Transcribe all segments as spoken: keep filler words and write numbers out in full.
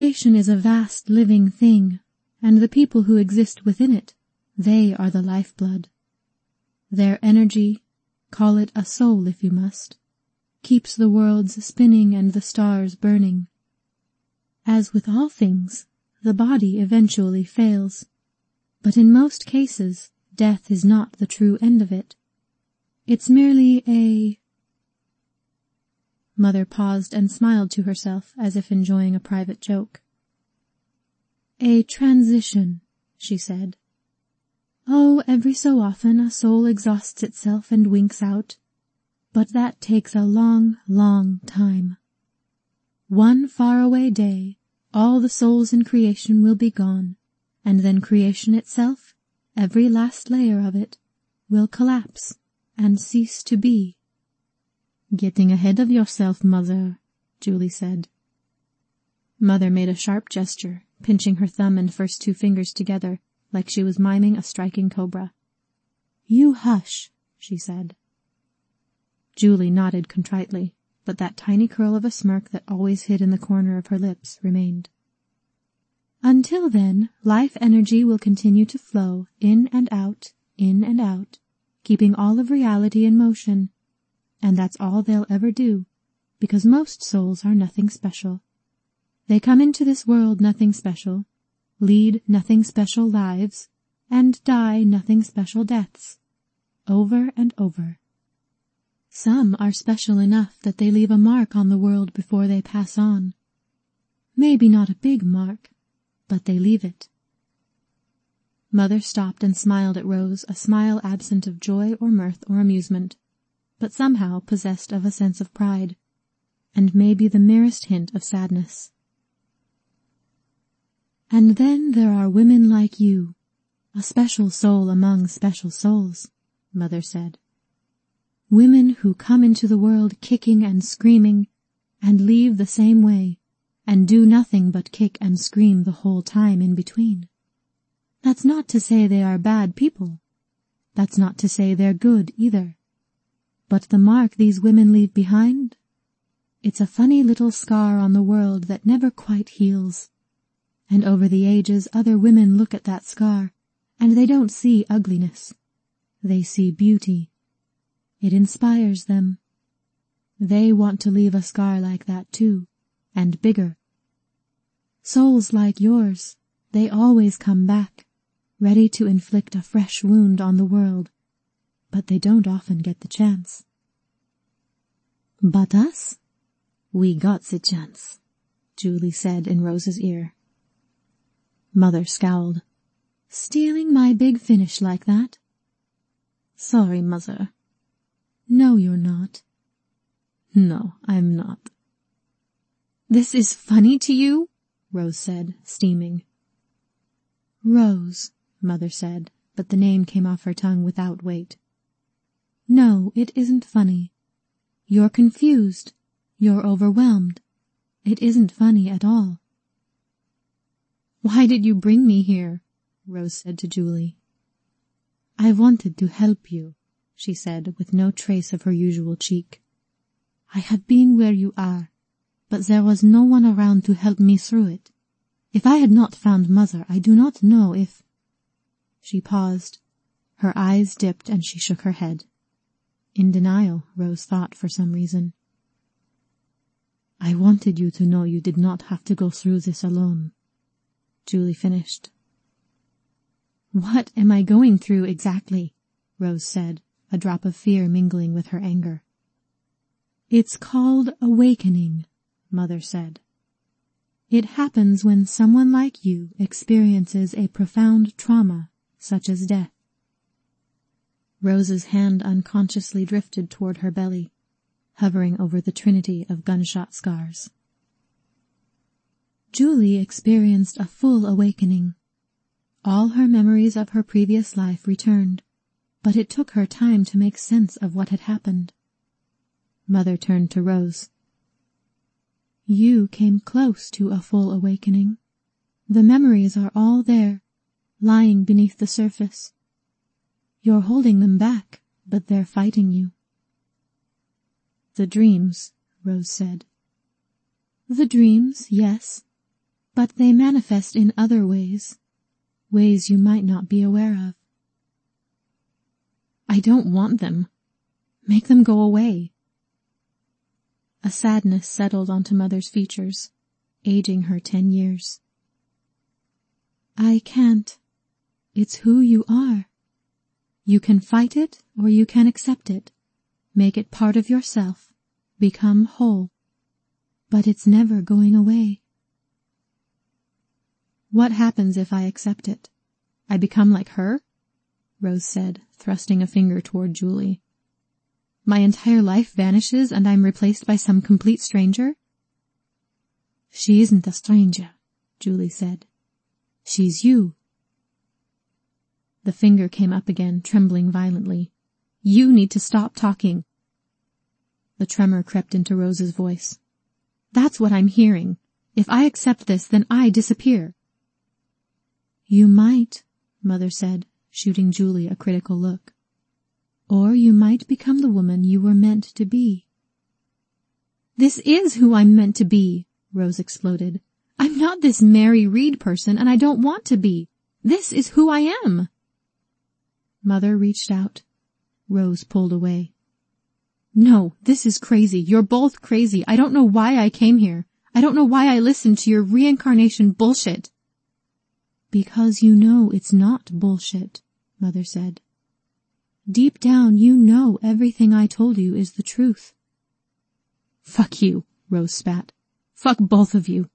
Creation is a vast living thing, and the people who exist within it, they are the lifeblood. Their energy, call it a soul if you must, keeps the worlds spinning and the stars burning. As with all things, the body eventually fails, but in most cases, death is not the true end of it. It's merely a... Mother paused and smiled to herself as if enjoying a private joke. A transition, she said. Oh, every so often a soul exhausts itself and winks out, but that takes a long, long time. One faraway day, all the souls in creation will be gone, and then creation itself, every last layer of it, will collapse and cease to be. Getting ahead of yourself, Mother, Julie said. Mother made a sharp gesture, pinching her thumb and first two fingers together, like she was miming a striking cobra. You hush, she said. Julie nodded contritely, but that tiny curl of a smirk that always hid in the corner of her lips remained. Until then, life energy will continue to flow in and out, in and out, keeping all of reality in motion, and that's all they'll ever do, because most souls are nothing special. They come into this world nothing special, lead nothing special lives, and die nothing special deaths, over and over. Some are special enough that they leave a mark on the world before they pass on. Maybe not a big mark, but they leave it. Mother stopped and smiled at Rose, a smile absent of joy or mirth or amusement, but somehow possessed of a sense of pride, and maybe the merest hint of sadness. And then there are women like you, a special soul among special souls, Mother said. Women who come into the world kicking and screaming, and leave the same way, and do nothing but kick and scream the whole time in between. That's not to say they are bad people. That's not to say they're good either. But the mark these women leave behind? It's a funny little scar on the world that never quite heals. And over the ages other women look at that scar, and they don't see ugliness. They see beauty. It inspires them. They want to leave a scar like that too, and bigger. Souls like yours, they always come back, ready to inflict a fresh wound on the world, but they don't often get the chance. But us? We got the chance, Julie said in Rose's ear. Mother scowled. Stealing my big finish like that? Sorry, Mother. No, you're not. No, I'm not. This is funny to you? Rose said, steaming. Rose, Mother said, but the name came off her tongue without weight. No, it isn't funny. You're confused. You're overwhelmed. It isn't funny at all. Why did you bring me here? Rose said to Julie. I wanted to help you, she said, with no trace of her usual cheek. I have been where you are, but there was no one around to help me through it. If I had not found Mother, I do not know if... She paused. Her eyes dipped and she shook her head. In denial, Rose thought for some reason. I wanted you to know you did not have to go through this alone, Julie finished. What am I going through exactly? Rose said, a drop of fear mingling with her anger. It's called awakening, Mother said. It happens when someone like you experiences a profound trauma, such as death. Rose's hand unconsciously drifted toward her belly, hovering over the trinity of gunshot scars. Julie experienced a full awakening. All her memories of her previous life returned, but it took her time to make sense of what had happened. Mother turned to Rose. You came close to a full awakening. The memories are all there, lying beneath the surface. You're holding them back, but they're fighting you. The dreams, Rose said. The dreams, yes. But they manifest in other ways, ways you might not be aware of. I don't want them. Make them go away. A sadness settled onto Mother's features, aging her ten years. I can't. It's who you are. You can fight it or you can accept it. Make it part of yourself. Become whole. But it's never going away. What happens if I accept it? I become like her? Rose said, thrusting a finger toward Julie. My entire life vanishes and I'm replaced by some complete stranger? She isn't a stranger, Julie said. She's you. The finger came up again, trembling violently. You need to stop talking. The tremor crept into Rose's voice. That's what I'm hearing. If I accept this, then I disappear. You might, Mother said, shooting Julie a critical look. Or you might become the woman you were meant to be. This is who I'm meant to be, Rose exploded. I'm not this Mary Read person, and I don't want to be. This is who I am. Mother reached out. Rose pulled away. No, this is crazy. You're both crazy. I don't know why I came here. I don't know why I listened to your reincarnation bullshit. Because you know it's not bullshit, Mother said. Deep down you know everything I told you is the truth. Fuck you, Rose spat. Fuck both of you.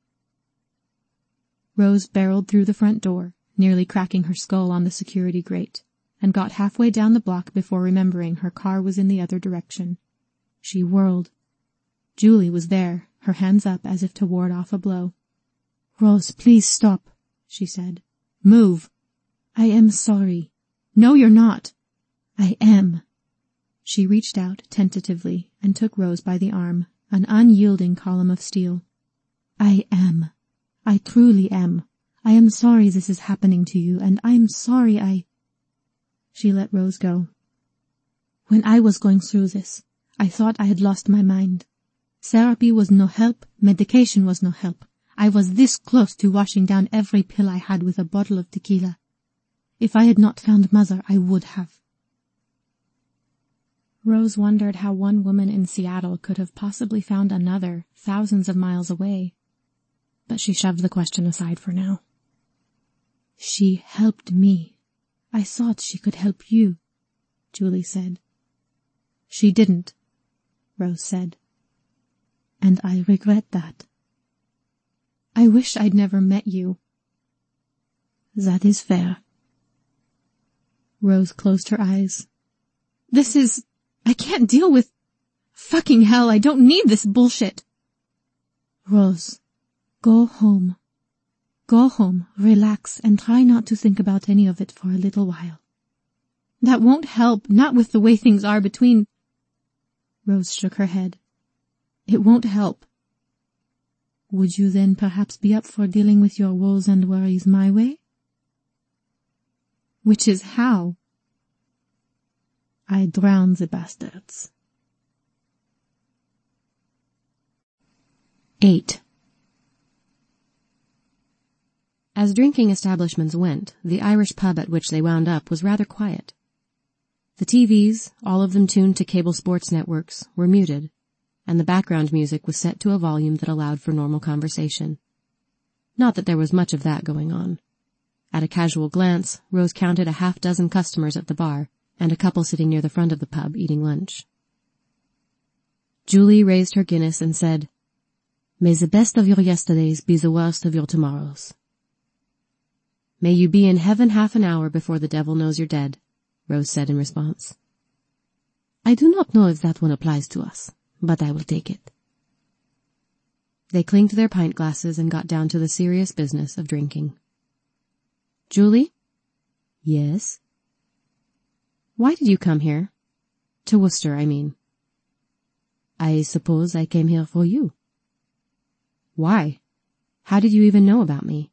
Rose barreled through the front door, nearly cracking her skull on the security grate, and got halfway down the block before remembering her car was in the other direction. She whirled. Julie was there, her hands up as if to ward off a blow. Rose, please stop, she said. Move. I am sorry. No, you're not. I am. She reached out tentatively and took Rose by the arm, an unyielding column of steel. I am. I truly am. I am sorry this is happening to you, and I'm sorry I... She let Rose go. When I was going through this, I thought I had lost my mind. Therapy was no help, medication was no help. I was this close to washing down every pill I had with a bottle of tequila. If I had not found Mother, I would have. Rose wondered how one woman in Seattle could have possibly found another thousands of miles away, but she shoved the question aside for now. She helped me. I thought she could help you, Julie said. She didn't, Rose said. And I regret that. I wish I'd never met you. That is fair. Rose closed her eyes. This is... I can't deal with... Fucking hell, I don't need this bullshit. Rose, go home. Go home, relax, and try not to think about any of it for a little while. That won't help, not with the way things are between... Rose shook her head. It won't help. Would you then perhaps be up for dealing with your woes and worries my way? Which is how? I drown the bastards. Eight. As drinking establishments went, the Irish pub at which they wound up was rather quiet. The T Vs, all of them tuned to cable sports networks, were muted, and the background music was set to a volume that allowed for normal conversation. Not that there was much of that going on. At a casual glance, Rose counted a half dozen customers at the bar, and a couple sitting near the front of the pub eating lunch. Julie raised her Guinness and said, May the best of your yesterdays be the worst of your tomorrows. May you be in heaven half an hour before the devil knows you're dead, Rose said in response. I do not know if that one applies to us, but I will take it. They clinked their pint glasses and got down to the serious business of drinking. Julie? Yes? Why did you come here? To Worcester, I mean. I suppose I came here for you. Why? How did you even know about me?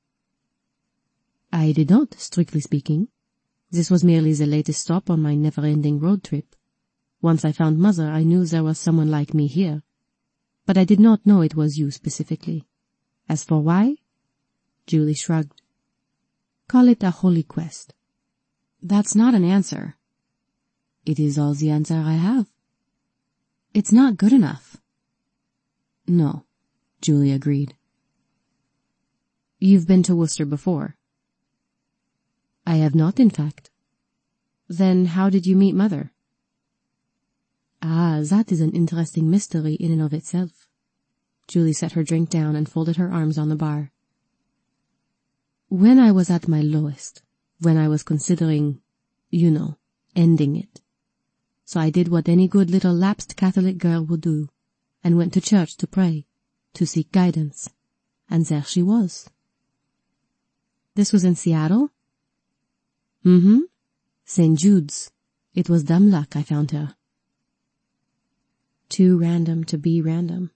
I did not, strictly speaking. This was merely the latest stop on my never-ending road trip. Once I found Mother, I knew there was someone like me here. But I did not know it was you specifically. As for why, Julie shrugged. Call it a holy quest. That's not an answer. It is all the answer I have. It's not good enough. No, Julie agreed. You've been to Worcester before. I have not, in fact. Then how did you meet Mother? Ah, that is an interesting mystery in and of itself. Julie set her drink down and folded her arms on the bar. When I was at my lowest, when I was considering, you know, ending it. So I did what any good little lapsed Catholic girl would do, and went to church to pray, to seek guidance. And there she was. This was in Seattle? Mm-hmm. Saint Jude's. It was dumb luck I found her. Too random to be random.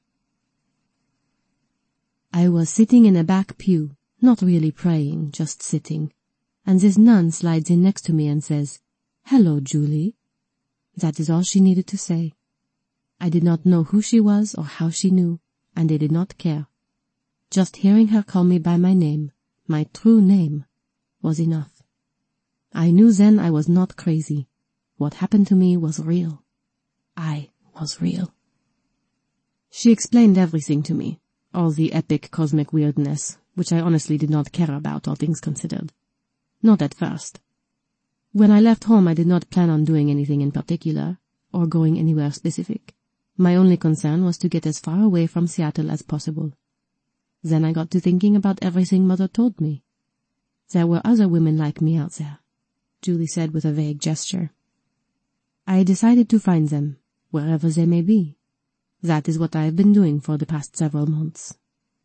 I was sitting in a back pew, not really praying, just sitting, and this nun slides in next to me and says, "Hello, Julie." That is all she needed to say. I did not know who she was or how she knew, and I did not care. Just hearing her call me by my name, my true name, was enough. I knew then I was not crazy. What happened to me was real. I was real. She explained everything to me, all the epic cosmic weirdness, which I honestly did not care about, all things considered. Not at first. When I left home, I did not plan on doing anything in particular, or going anywhere specific. My only concern was to get as far away from Seattle as possible. Then I got to thinking about everything Mother told me. There were other women like me out there, Julie said with a vague gesture. I decided to find them, wherever they may be. That is what I have been doing for the past several months.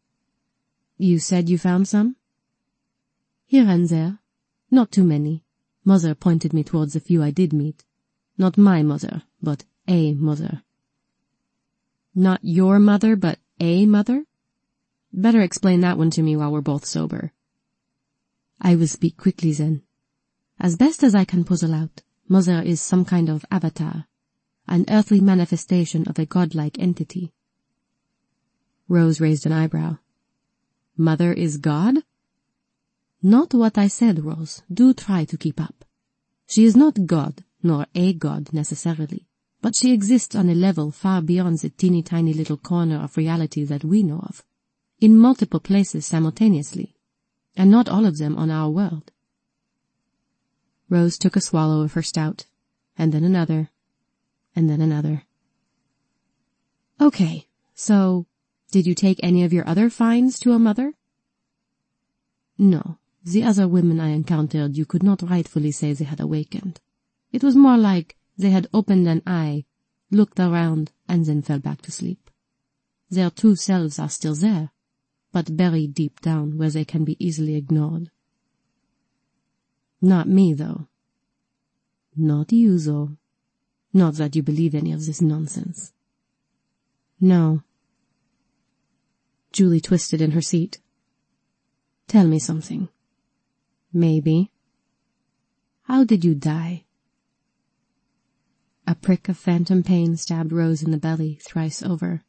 You said you found some? Here and there. Not too many. Mother pointed me towards the few I did meet. Not my mother, but a mother. Not your mother, but a mother? Better explain that one to me while we're both sober. I will speak quickly then. As best as I can puzzle out, Mother is some kind of avatar, an earthly manifestation of a godlike entity. Rose raised an eyebrow. Mother is God? Not what I said, Rose. Do try to keep up. She is not God, nor a god necessarily, but she exists on a level far beyond the teeny-tiny little corner of reality that we know of, in multiple places simultaneously, and not all of them on our world. Rose took a swallow of her stout, and then another, and then another. Okay, so, did you take any of your other finds to a mother? No, the other women I encountered you could not rightfully say they had awakened. It was more like they had opened an eye, looked around, and then fell back to sleep. Their true selves are still there, but buried deep down where they can be easily ignored. Not me, though. Not you, though. Not that you believe any of this nonsense. No. Julie twisted in her seat. Tell me something. Maybe. How did you die? A prick of phantom pain stabbed Rose in the belly thrice over.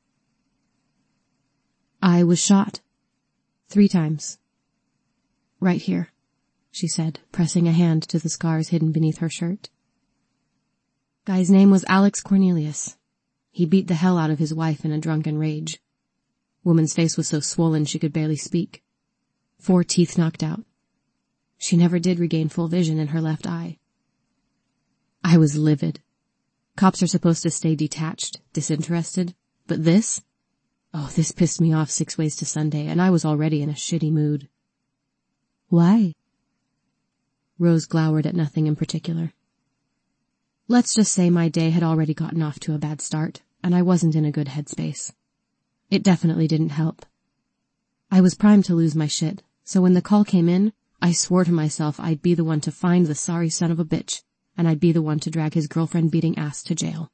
I was shot. Three times. Right here, she said, pressing a hand to the scars hidden beneath her shirt. Guy's name was Alex Cornelius. He beat the hell out of his wife in a drunken rage. Woman's face was so swollen she could barely speak. Four teeth knocked out. She never did regain full vision in her left eye. I was livid. Cops are supposed to stay detached, disinterested, but this? Oh, this pissed me off six ways to Sunday, and I was already in a shitty mood. Why? Rose glowered at nothing in particular. Let's just say my day had already gotten off to a bad start, and I wasn't in a good headspace. It definitely didn't help. I was primed to lose my shit, so when the call came in, I swore to myself I'd be the one to find the sorry son of a bitch, and I'd be the one to drag his girlfriend-beating ass to jail.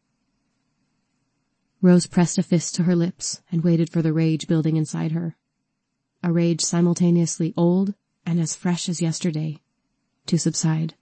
Rose pressed a fist to her lips and waited for the rage building inside her. A rage simultaneously old and as fresh as yesterday, to subside.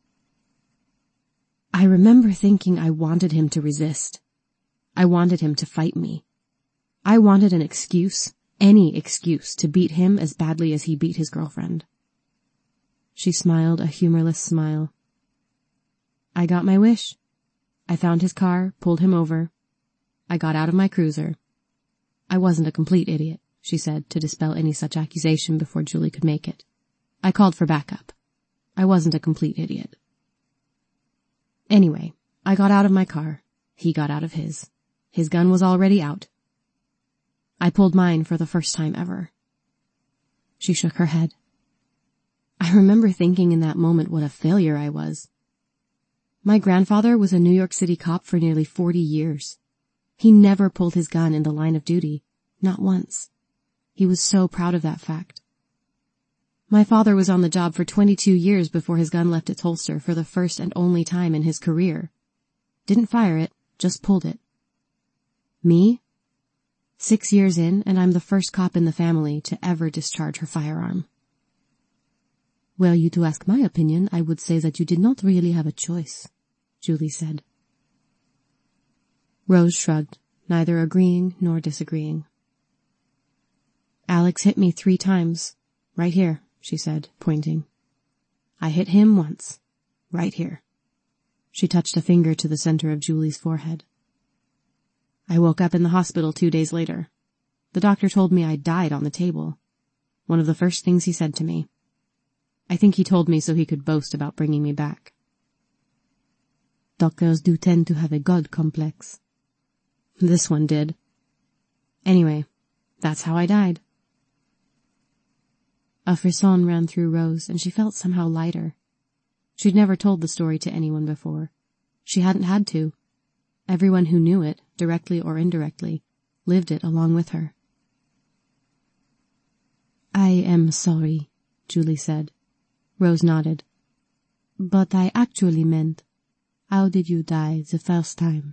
I remember thinking I wanted him to resist. I wanted him to fight me. I wanted an excuse, any excuse to beat him as badly as he beat his girlfriend. She smiled a humorless smile. I got my wish. I found his car, pulled him over. I got out of my cruiser. I wasn't a complete idiot, she said, to dispel any such accusation before Julie could make it. I called for backup. I wasn't a complete idiot. Anyway, I got out of my car. He got out of his. His gun was already out. I pulled mine for the first time ever. She shook her head. I remember thinking in that moment what a failure I was. My grandfather was a New York City cop for nearly forty years. He never pulled his gun in the line of duty, not once. He was so proud of that fact. My father was on the job for twenty-two years before his gun left its holster for the first and only time in his career. Didn't fire it, just pulled it. Me? Six years in, and I'm the first cop in the family to ever discharge her firearm. Were you to ask my opinion, I would say that you did not really have a choice, Julie said. Rose shrugged, neither agreeing nor disagreeing. Alex hit me three times. Right here, she said, pointing. I hit him once. Right here. She touched a finger to the center of Julie's forehead. I woke up in the hospital two days later. The doctor told me I died on the table. One of the first things he said to me. I think he told me so he could boast about bringing me back. Doctors do tend to have a god complex. This one did. Anyway, that's how I died. A frisson ran through Rose, and she felt somehow lighter. She'd never told the story to anyone before. She hadn't had to. Everyone who knew it, directly or indirectly, lived it along with her. I am sorry, Julie said. Rose nodded. But I actually meant, how did you die the first time?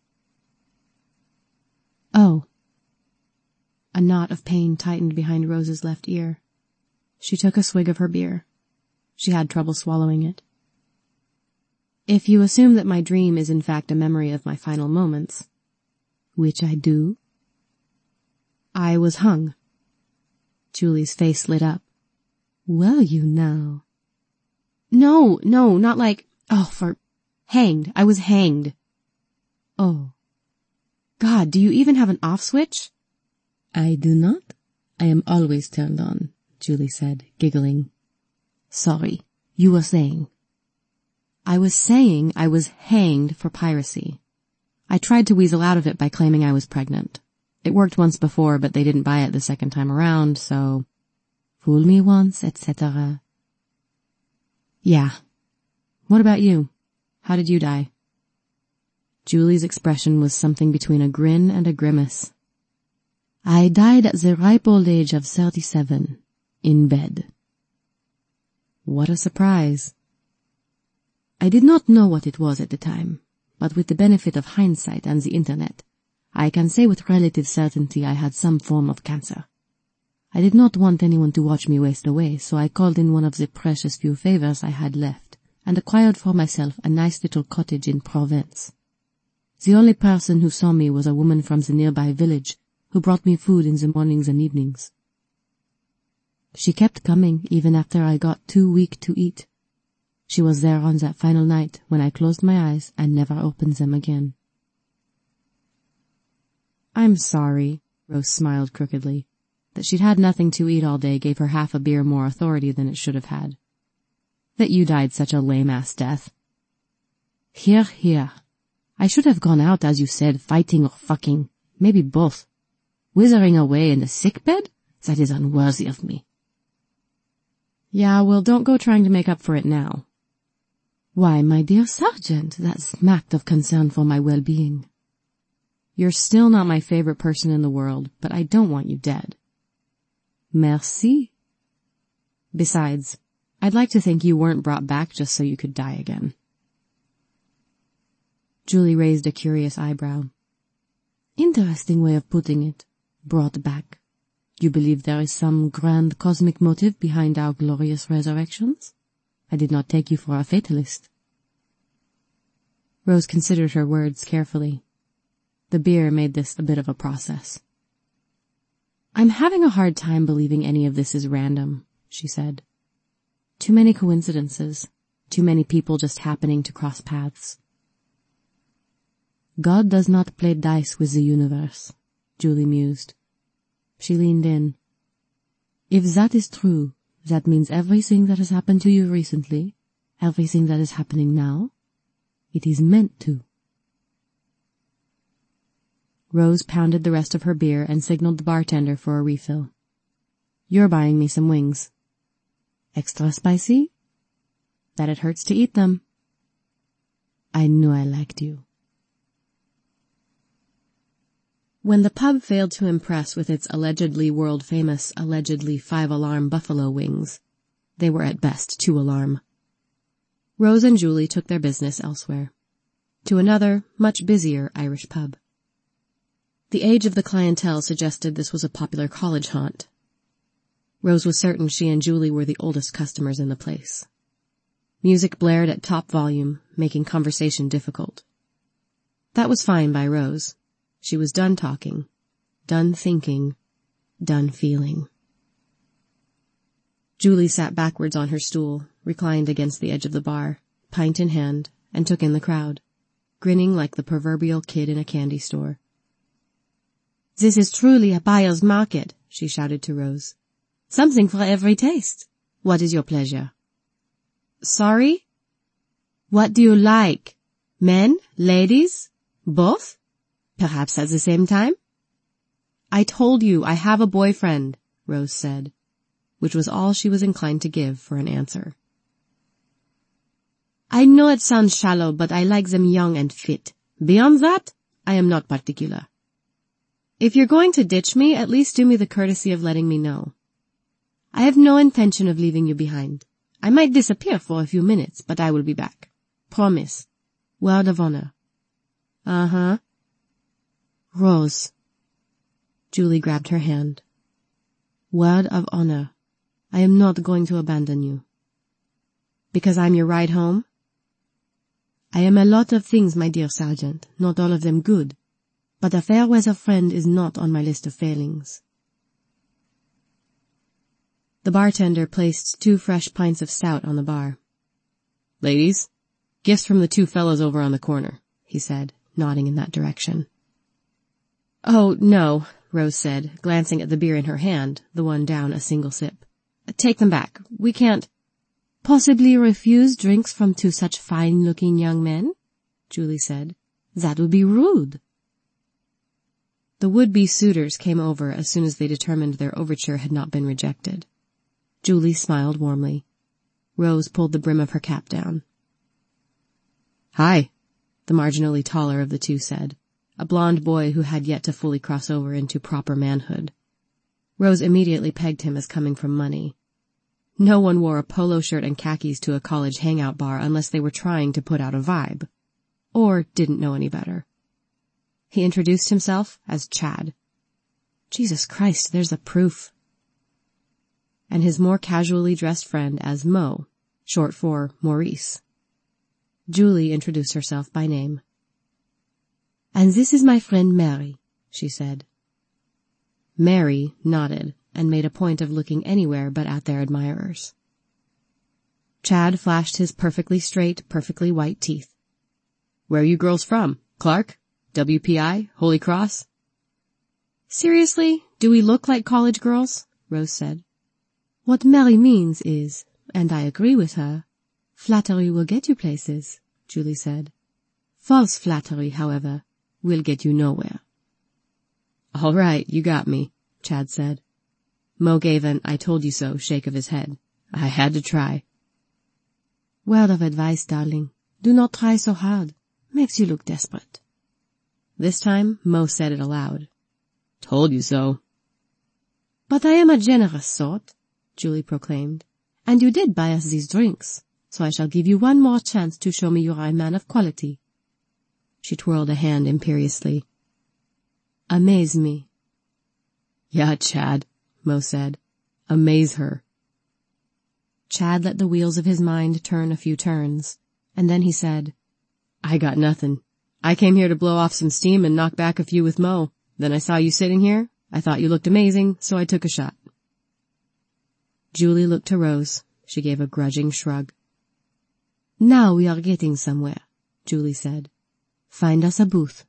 Oh. A knot of pain tightened behind Rose's left ear. She took a swig of her beer. She had trouble swallowing it. If you assume that my dream is in fact a memory of my final moments, which I do, I was hung. Julie's face lit up. Well, you know. No, no, not like, oh, for, hanged. I was hanged. Oh. God, do you even have an off switch? I do not. I am always turned on, Julie said, giggling. Sorry, you were saying. I was saying I was hanged for piracy. I tried to weasel out of it by claiming I was pregnant. It worked once before, but they didn't buy it the second time around, so... Fool me once, et cetera. Yeah. What about you? How did you die? Julie's expression was something between a grin and a grimace. I died at the ripe old age of thirty-seven, in bed. What a surprise. I did not know what it was at the time, but with the benefit of hindsight and the internet, I can say with relative certainty I had some form of cancer. I did not want anyone to watch me waste away, so I called in one of the precious few favors I had left and acquired for myself a nice little cottage in Provence. The only person who saw me was a woman from the nearby village who brought me food in the mornings and evenings. She kept coming even after I got too weak to eat. She was there on that final night when I closed my eyes and never opened them again. I'm sorry, Rose smiled crookedly. That she'd had nothing to eat all day gave her half a beer more authority than it should have had. That you died such a lame-ass death. Here, here. I should have gone out, as you said, fighting or fucking. Maybe both. Withering away in a sickbed? That is unworthy of me. Yeah, well, don't go trying to make up for it now. Why, my dear Sergeant, that smacked of concern for my well-being. You're still not my favorite person in the world, but I don't want you dead. Merci. Besides, I'd like to think you weren't brought back just so you could die again. Julie raised a curious eyebrow. Interesting way of putting it. Brought back. You believe there is some grand cosmic motive behind our glorious resurrections? I did not take you for a fatalist. Rose considered her words carefully. The beer made this a bit of a process. I'm having a hard time believing any of this is random, she said. Too many coincidences. Too many people just happening to cross paths. God does not play dice with the universe, Julie mused. She leaned in. If that is true, that means everything that has happened to you recently, everything that is happening now, it is meant to. Rose pounded the rest of her beer and signaled the bartender for a refill. You're buying me some wings. Extra spicy? That it hurts to eat them. I knew I liked you. When the pub failed to impress with its allegedly world-famous, allegedly five-alarm buffalo wings, they were at best two-alarm. Rose and Julie took their business elsewhere, to another, much busier Irish pub. The age of the clientele suggested this was a popular college haunt. Rose was certain she and Julie were the oldest customers in the place. Music blared at top volume, making conversation difficult. That was fine by Rose. She was done talking, done thinking, done feeling. Julie sat backwards on her stool, reclined against the edge of the bar, pint in hand, and took in the crowd, grinning like the proverbial kid in a candy store. This is truly a buyer's market, she shouted to Rose. Something for every taste. What is your pleasure? Sorry? What do you like? Men? Ladies? Both? Perhaps at the same time? I told you I have a boyfriend, Rose said, which was all she was inclined to give for an answer. I know it sounds shallow, but I like them young and fit. Beyond that, I am not particular. If you're going to ditch me, at least do me the courtesy of letting me know. I have no intention of leaving you behind. I might disappear for a few minutes, but I will be back. Promise. Word of honor. Uh-huh. Rose. Julie grabbed her hand. Word of honor. I am not going to abandon you. Because I'm your ride home? I am a lot of things, my dear Sergeant, not all of them good. But a fair-weather friend is not on my list of failings. The bartender placed two fresh pints of stout on the bar. Ladies, gifts from the two fellows over on the corner, he said, nodding in that direction. Oh, no, Rose said, glancing at the beer in her hand, the one down a single sip. Take them back. We can't... Possibly refuse drinks from two such fine-looking young men? Julie said. That would be rude. The would-be suitors came over as soon as they determined their overture had not been rejected. Julie smiled warmly. Rose pulled the brim of her cap down. Hi, the marginally taller of the two said, a blond boy who had yet to fully cross over into proper manhood. Rose immediately pegged him as coming from money. No one wore a polo shirt and khakis to a college hangout bar unless they were trying to put out a vibe, or didn't know any better. He introduced himself as Chad. Jesus Christ, there's the proof. And his more casually dressed friend as Mo, short for Maurice. Julie introduced herself by name. And this is my friend Mary, she said. Mary nodded and made a point of looking anywhere but at their admirers. Chad flashed his perfectly straight, perfectly white teeth. Where are you girls from? Clark? W P I? Holy Cross? Seriously, do we look like college girls? Rose said. What Mary means is, and I agree with her, flattery will get you places, Julie said. False flattery, however, will get you nowhere. All right, you got me, Chad said. Mo gave an I told you so shake of his head. I had to try. Word of advice, darling. Do not try so hard. Makes you look desperate. This time, Mo said it aloud. Told you so. But I am a generous sort, Julie proclaimed, and you did buy us these drinks, so I shall give you one more chance to show me you are a man of quality. She twirled a hand imperiously. Amaze me. Yeah, Chad, Mo said. Amaze her. Chad let the wheels of his mind turn a few turns, and then he said, I got nothing. I came here to blow off some steam and knock back a few with Mo. Then I saw you sitting here. I thought you looked amazing, so I took a shot. Julie looked to Rose. She gave a grudging shrug. Now we are getting somewhere, Julie said. Find us a booth.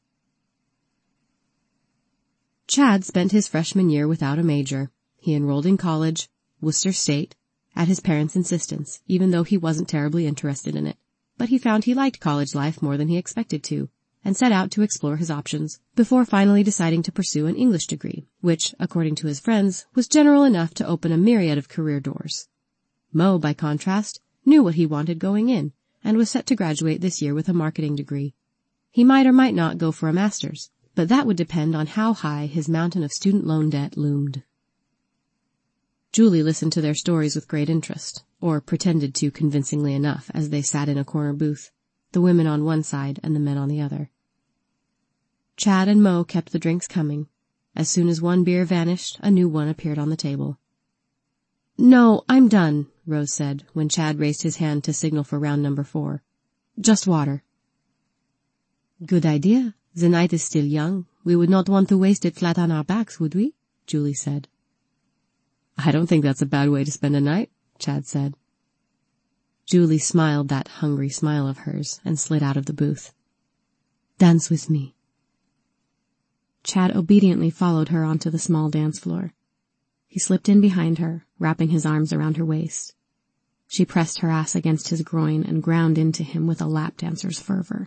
Chad spent his freshman year without a major. He enrolled in college, Worcester State, at his parents' insistence, even though he wasn't terribly interested in it. But he found he liked college life more than he expected to, and set out to explore his options, before finally deciding to pursue an English degree, which, according to his friends, was general enough to open a myriad of career doors. Mo, by contrast, knew what he wanted going in, and was set to graduate this year with a marketing degree. He might or might not go for a master's, but that would depend on how high his mountain of student loan debt loomed. Julie listened to their stories with great interest, or pretended to convincingly enough as they sat in a corner booth, the women on one side and the men on the other. Chad and Mo kept the drinks coming. As soon as one beer vanished, a new one appeared on the table. No, I'm done, Rose said, when Chad raised his hand to signal for round number four. Just water. Good idea. The night is still young. We would not want to waste it flat on our backs, would we? Julie said. I don't think that's a bad way to spend a night, Chad said. Julie smiled that hungry smile of hers and slid out of the booth. Dance with me. Chad obediently followed her onto the small dance floor. He slipped in behind her, wrapping his arms around her waist. She pressed her ass against his groin and ground into him with a lap dancer's fervor.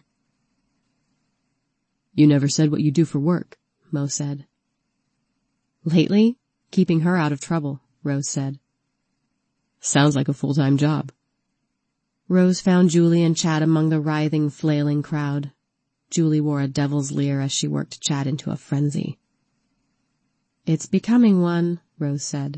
You never said what you do for work, Mo said. Lately, keeping her out of trouble, Rose said. Sounds like a full-time job. Rose found Julie and Chad among the writhing, flailing crowd. Julie wore a devil's leer as she worked Chad into a frenzy. It's becoming one, Rose said.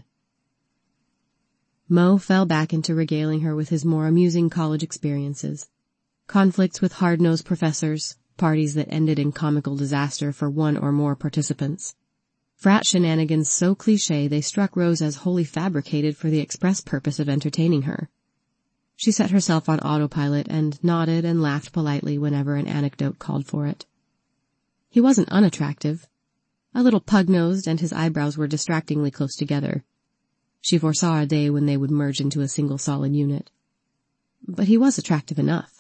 Mo fell back into regaling her with his more amusing college experiences. Conflicts with hard-nosed professors, parties that ended in comical disaster for one or more participants. Frat shenanigans so cliché they struck Rose as wholly fabricated for the express purpose of entertaining her. She set herself on autopilot and nodded and laughed politely whenever an anecdote called for it. He wasn't unattractive. A little pug-nosed, and his eyebrows were distractingly close together. She foresaw a day when they would merge into a single solid unit. But he was attractive enough.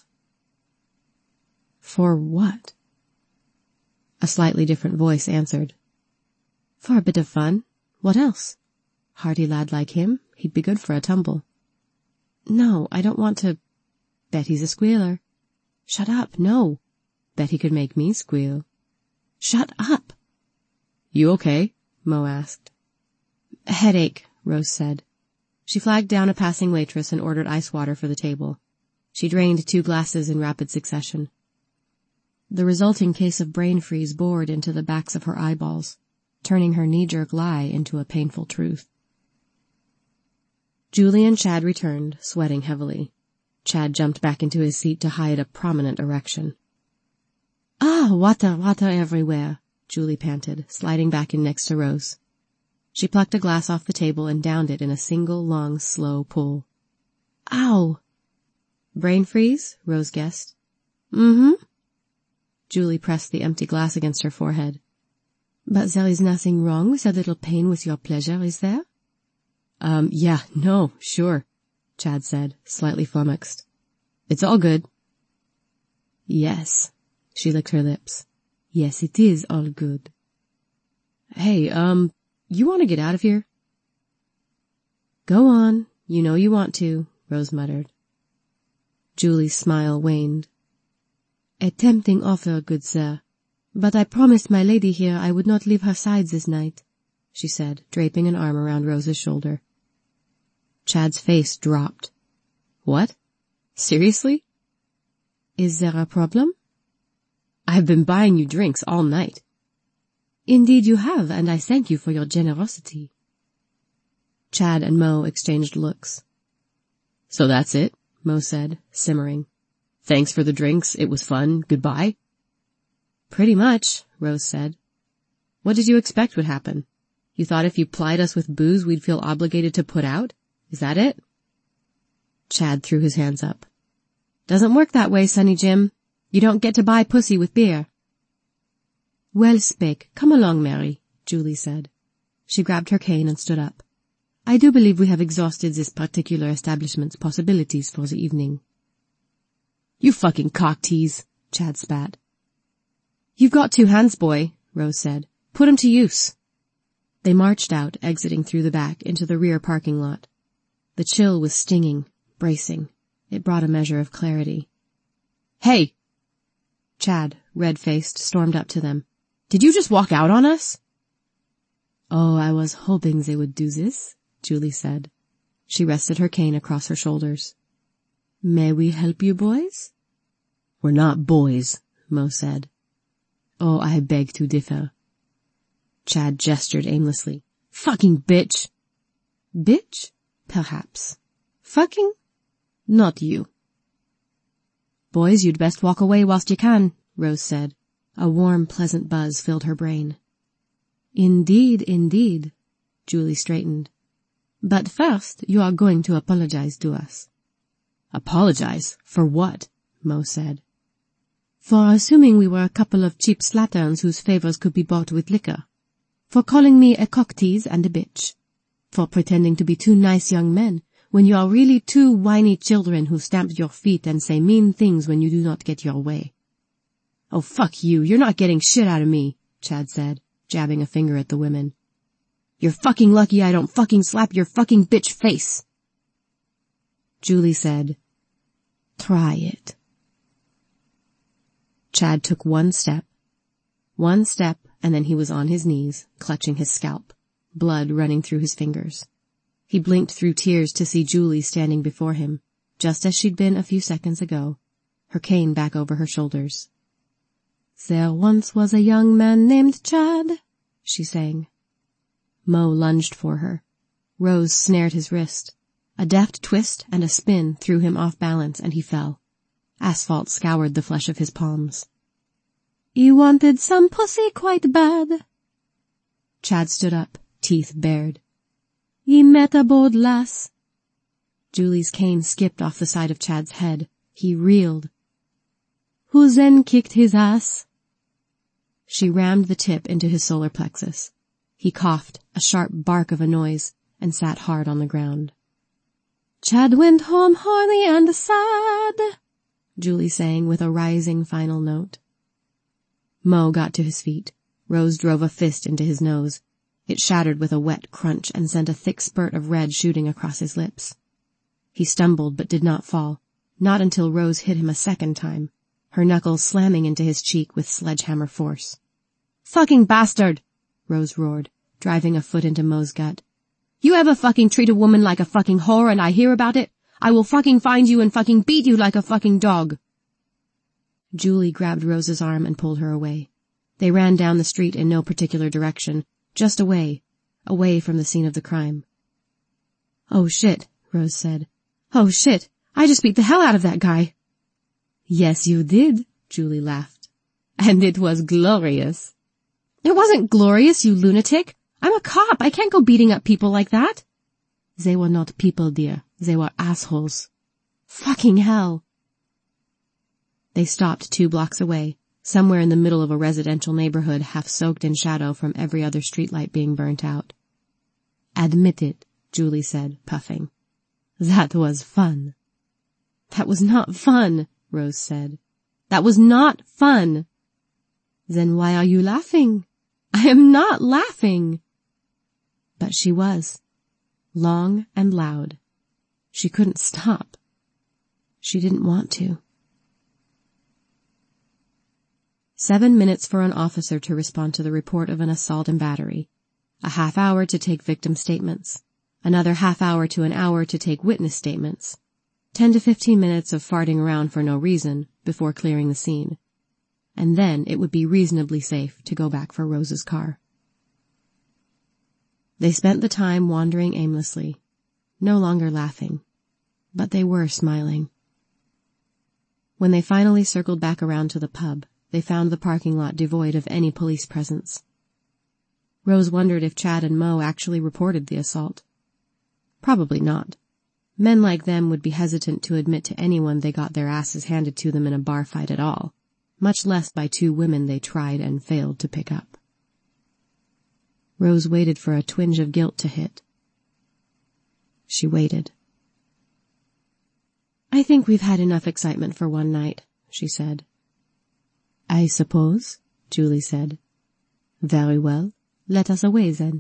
For what? A slightly different voice answered. For a bit of fun. What else? Hardy lad like him, he'd be good for a tumble. No, I don't want to... Bet he's a squealer. Shut up, no. Bet he could make me squeal. Shut up. You okay? Mo asked. A headache, Rose said. She flagged down a passing waitress and ordered ice water for the table. She drained two glasses in rapid succession. The resulting case of brain freeze bored into the backs of her eyeballs, turning her knee-jerk lie into a painful truth. Julie and Chad returned, sweating heavily. Chad jumped back into his seat to hide a prominent erection. Ah, water, water everywhere, Julie panted, sliding back in next to Rose. She plucked a glass off the table and downed it in a single, long, slow pull. Ow! Brain freeze? Rose guessed. Mm-hmm. Julie pressed the empty glass against her forehead. But there is nothing wrong with a little pain with your pleasure, is there? Um, yeah, no, sure, Chad said, slightly flummoxed. It's all good. Yes, she licked her lips. Yes, it is all good. Hey, um, you want to get out of here? Go on, you know you want to, Rose muttered. Julie's smile waned. A tempting offer, good sir, but I promised my lady here I would not leave her side this night, she said, draping an arm around Rose's shoulder. Chad's face dropped. What? Seriously? Is there a problem? I've been buying you drinks all night. Indeed you have, and I thank you for your generosity. Chad and Mo exchanged looks. So that's it, Mo said, simmering. Thanks for the drinks, it was fun, goodbye? Pretty much, Rose said. What did you expect would happen? You thought if you plied us with booze we'd feel obligated to put out? Is that it? Chad threw his hands up. Doesn't work that way, Sonny Jim. You don't get to buy pussy with beer. Well spake. Come along, Mary, Julie said. She grabbed her cane and stood up. I do believe we have exhausted this particular establishment's possibilities for the evening. You fucking cock tease, Chad spat. You've got two hands, boy, Rose said. Put 'em to use. They marched out, exiting through the back into the rear parking lot. The chill was stinging, bracing. It brought a measure of clarity. Hey! Chad, red-faced, stormed up to them. Did you just walk out on us? Oh, I was hoping they would do this, Julie said. She rested her cane across her shoulders. May we help you, boys? We're not boys, Mo said. Oh, I beg to differ. Chad gestured aimlessly. Fucking bitch! Bitch? Perhaps. Fucking? Not you. Boys, you'd best walk away whilst you can, Rose said. A warm, pleasant buzz filled her brain. Indeed, indeed, Julie straightened. But first, you are going to apologize to us. Apologize? For what? Mo said. For assuming we were a couple of cheap slatterns whose favors could be bought with liquor. For calling me a cock tease and a bitch. For pretending to be two nice young men when you are really two whiny children who stamp your feet and say mean things when you do not get your way. Oh, fuck you, you're not getting shit out of me, Chad said, jabbing a finger at the women. You're fucking lucky I don't fucking slap your fucking bitch face. Julie said, try it. Chad took one step, one step, and then he was on his knees, clutching his scalp, blood running through his fingers. He blinked through tears to see Julie standing before him, just as she'd been a few seconds ago, her cane back over her shoulders. There once was a young man named Chad, she sang. Mo lunged for her. Rose snared his wrist. A deft twist and a spin threw him off balance and he fell. Asphalt scoured the flesh of his palms. "He wanted some pussy quite bad." Chad stood up, teeth bared. "He met a bold lass." Julie's cane skipped off the side of Chad's head. He reeled. "Who then kicked his ass." She rammed the tip into his solar plexus. He coughed, a sharp bark of a noise, and sat hard on the ground. "Chad went home horny and sad," Julie sang with a rising final note. Mo got to his feet. Rose drove a fist into his nose. It shattered with a wet crunch and sent a thick spurt of red shooting across his lips. He stumbled but did not fall, not until Rose hit him a second time, her knuckles slamming into his cheek with sledgehammer force. "Fucking bastard!" Rose roared, driving a foot into Mo's gut. "You ever fucking treat a woman like a fucking whore and I hear about it, I will fucking find you and fucking beat you like a fucking dog." Julie grabbed Rose's arm and pulled her away. They ran down the street in no particular direction, just away, away from the scene of the crime. "Oh shit," Rose said. "Oh shit, I just beat the hell out of that guy." "Yes, you did," Julie laughed. "And it was glorious." "It wasn't glorious, you lunatic. I'm a cop. I can't go beating up people like that." "They were not people, dear. They were assholes." "Fucking hell." They stopped two blocks away, somewhere in the middle of a residential neighborhood half soaked in shadow from every other streetlight being burnt out. "Admit it," Julie said, puffing. "That was fun." "That was not fun," Rose said. "That was not fun." "Then why are you laughing?" "I am not laughing." But she was. Long and loud. She couldn't stop. She didn't want to. Seven minutes for an officer to respond to the report of an assault and battery. A half hour to take victim statements. Another half hour to an hour to take witness statements. Ten to fifteen minutes of farting around for no reason before clearing the scene. And then it would be reasonably safe to go back for Rose's car. They spent the time wandering aimlessly, no longer laughing, but they were smiling. When they finally circled back around to the pub, they found the parking lot devoid of any police presence. Rose wondered if Chad and Mo actually reported the assault. Probably not. Men like them would be hesitant to admit to anyone they got their asses handed to them in a bar fight at all, much less by two women they tried and failed to pick up. Rose waited for a twinge of guilt to hit. She waited. "I think we've had enough excitement for one night," she said. "I suppose," Julie said. "Very well, let us away then."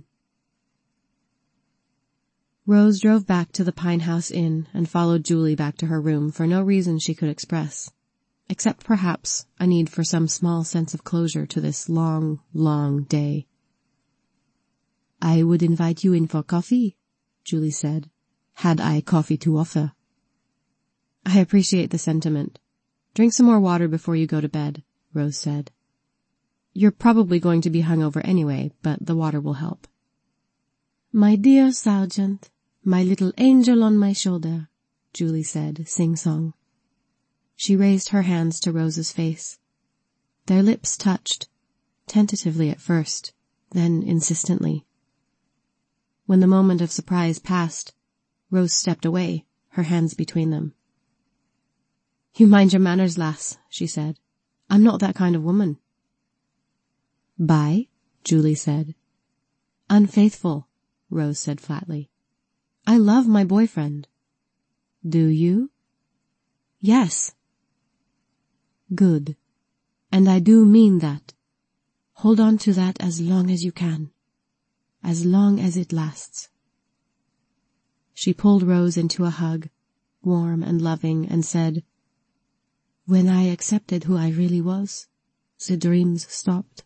Rose drove back to the Pine House Inn and followed Julie back to her room for no reason she could express, except perhaps a need for some small sense of closure to this long, long day. "I would invite you in for coffee," Julie said, "had I coffee to offer." "I appreciate the sentiment. Drink some more water before you go to bed," Rose said. "You're probably going to be hungover anyway, but the water will help." "My dear Sergeant, my little angel on my shoulder," Julie said, sing-song. She raised her hands to Rose's face. Their lips touched, tentatively at first, then insistently. When the moment of surprise passed, Rose stepped away, her hands between them. "You mind your manners, lass," she said. "I'm not that kind of woman." "Bye," Julie said. "Unfaithful," Rose said flatly. "I love my boyfriend." "Do you?" "Yes." "Good. And I do mean that. Hold on to that as long as you can. As long as it lasts." She pulled Rose into a hug, warm and loving, and said, "When I accepted who I really was, the dreams stopped."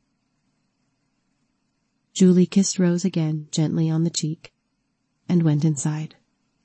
Julie kissed Rose again gently on the cheek and went inside.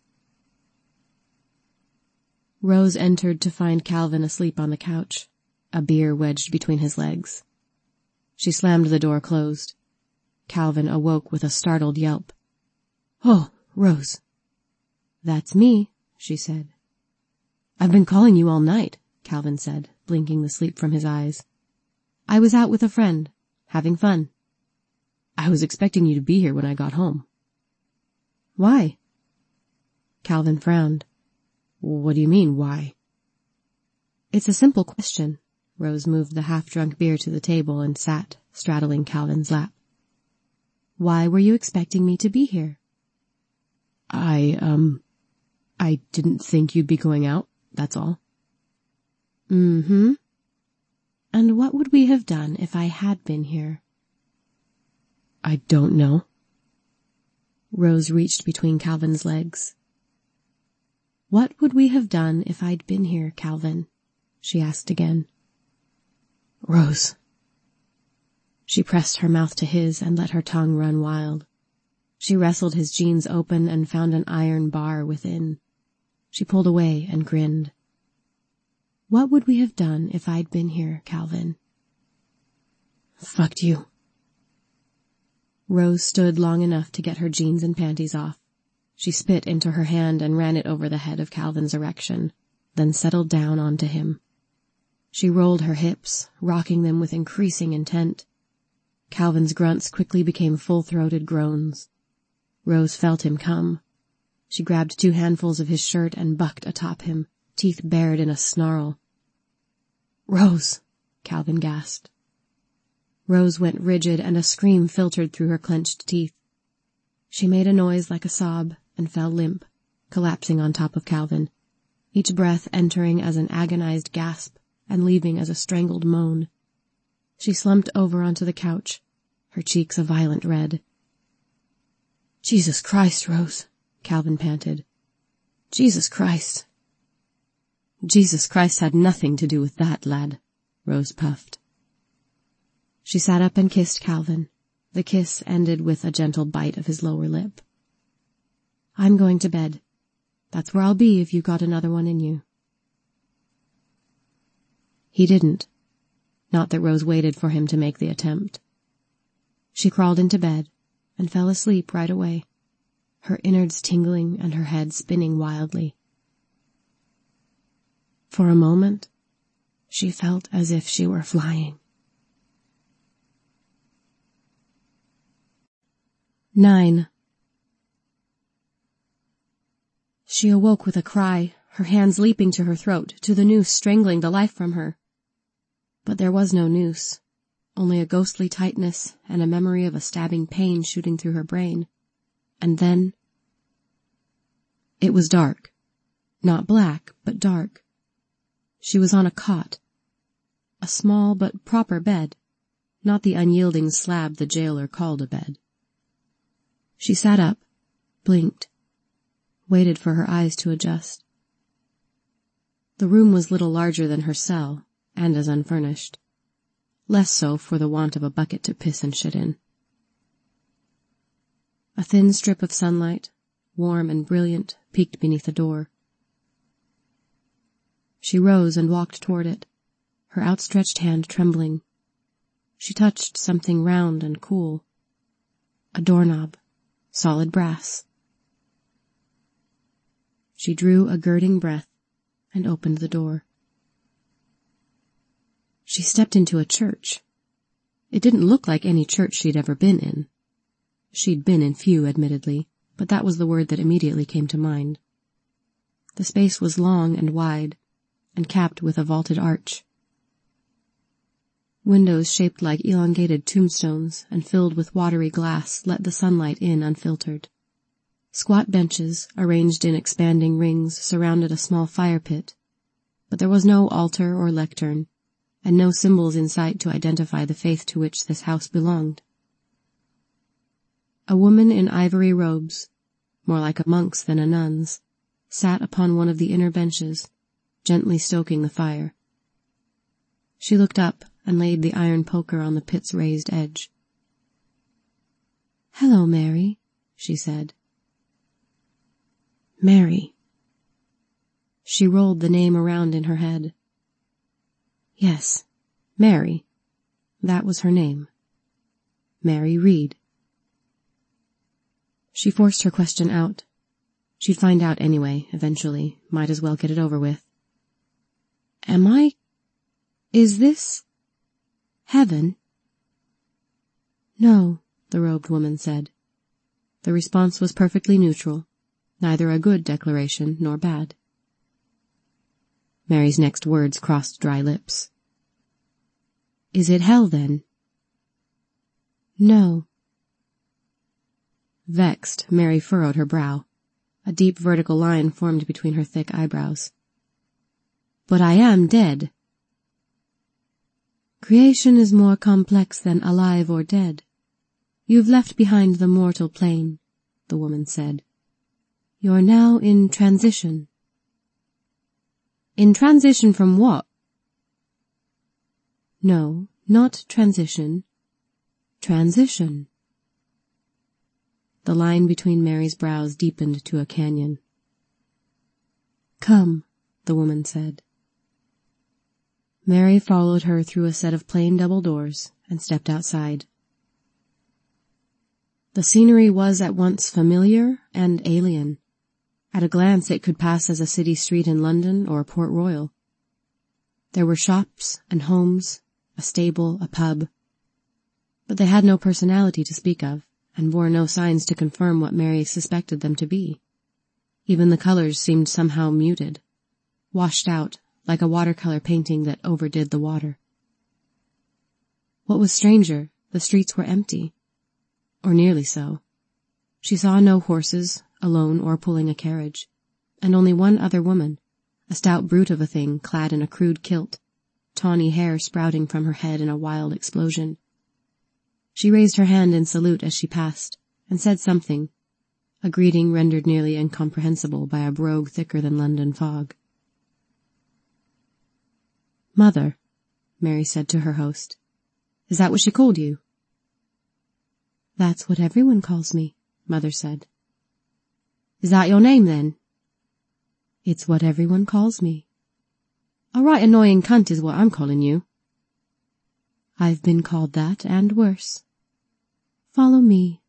Rose entered to find Calvin asleep on the couch, a beer wedged between his legs. She slammed the door closed. Calvin awoke with a startled yelp. "Oh, Rose." "That's me," she said. "I've been calling you all night," Calvin said, blinking the sleep from his eyes. "I was out with a friend, having fun. I was expecting you to be here when I got home." "Why?" Calvin frowned. "What do you mean, why?" "It's a simple question." Rose moved the half-drunk beer to the table and sat, straddling Calvin's lap. "Why were you expecting me to be here?" I, um, I didn't think you'd be going out, that's all." "Mm-hmm. And what would we have done if I had been here?" "I don't know." Rose reached between Calvin's legs. "What would we have done if I'd been here, Calvin?" she asked again. "Rose." She pressed her mouth to his and let her tongue run wild. She wrestled his jeans open and found an iron bar within. She pulled away and grinned. "What would we have done if I'd been here, Calvin?" "Fucked you." Rose stood long enough to get her jeans and panties off. She spit into her hand and ran it over the head of Calvin's erection, then settled down onto him. She rolled her hips, rocking them with increasing intent. Calvin's grunts quickly became full-throated groans. Rose felt him come. She grabbed two handfuls of his shirt and bucked atop him, teeth bared in a snarl. "Rose!" Calvin gasped. Rose went rigid and a scream filtered through her clenched teeth. She made a noise like a sob and fell limp, collapsing on top of Calvin, each breath entering as an agonized gasp and leaving as a strangled moan. She slumped over onto the couch, her cheeks a violent red. "Jesus Christ, Rose," Calvin panted. "Jesus Christ." "Jesus Christ had nothing to do with that, lad," Rose puffed. She sat up and kissed Calvin. The kiss ended with a gentle bite of his lower lip. "I'm going to bed. That's where I'll be if you've got another one in you." He didn't. Not that Rose waited for him to make the attempt. She crawled into bed and fell asleep right away, her innards tingling and her head spinning wildly. For a moment, she felt as if she were flying. Nine. She awoke with a cry, her hands leaping to her throat, to the noose strangling the life from her. But there was no noose, only a ghostly tightness and a memory of a stabbing pain shooting through her brain. And then... It was dark. Not black, but dark. She was on a cot. A small but proper bed, not the unyielding slab the jailer called a bed. She sat up, blinked, waited for her eyes to adjust. The room was little larger than her cell, and as unfurnished. Less so for the want of a bucket to piss and shit in. A thin strip of sunlight, warm and brilliant, peeked beneath the door. She rose and walked toward it, her outstretched hand trembling. She touched something round and cool. A doorknob, solid brass. She drew a girding breath and opened the door. She stepped into a church. It didn't look like any church she'd ever been in. She'd been in few, admittedly, but that was the word that immediately came to mind. The space was long and wide, and capped with a vaulted arch. Windows shaped like elongated tombstones and filled with watery glass let the sunlight in unfiltered. Squat benches, arranged in expanding rings, surrounded a small fire pit, but there was no altar or lectern, and no symbols in sight to identify the faith to which this house belonged. A woman in ivory robes, more like a monk's than a nun's, sat upon one of the inner benches, gently stoking the fire. She looked up and laid the iron poker on the pit's raised edge. "Hello, Mary," she said. Mary. She rolled the name around in her head. Yes, Mary. That was her name. Mary Reed. She forced her question out. She'd find out anyway, eventually. Might as well get it over with. Am I... Is this... heaven? No, the robed woman said. The response was perfectly neutral, neither a good declaration nor bad. Mary's next words crossed dry lips. Is it hell, then? No. Vexed, Mary furrowed her brow. A deep vertical line formed between her thick eyebrows. But I am dead. Creation is more complex than alive or dead. You've left behind the mortal plane, the woman said. You're now in transition. In transition from what? No, not transition. Transition. The line between Mary's brows deepened to a canyon. Come, the woman said. Mary followed her through a set of plain double doors and stepped outside. The scenery was at once familiar and alien. At a glance it could pass as a city street in London or Port Royal. There were shops and homes, a stable, a pub. But they had no personality to speak of, and bore no signs to confirm what Mary suspected them to be. Even the colors seemed somehow muted, washed out like a watercolor painting that overdid the water. What was stranger, the streets were empty, or nearly so. She saw no horses, alone or pulling a carriage, and only one other woman, a stout brute of a thing clad in a crude kilt, tawny hair sprouting from her head in a wild explosion. She raised her hand in salute as she passed, and said something, a greeting rendered nearly incomprehensible by a brogue thicker than London fog. Mother, Mary said to her host. Is that what she called you? That's what everyone calls me, Mother said. Is that your name, then? It's what everyone calls me. A right annoying cunt is what I'm calling you. I've been called that and worse. Follow me.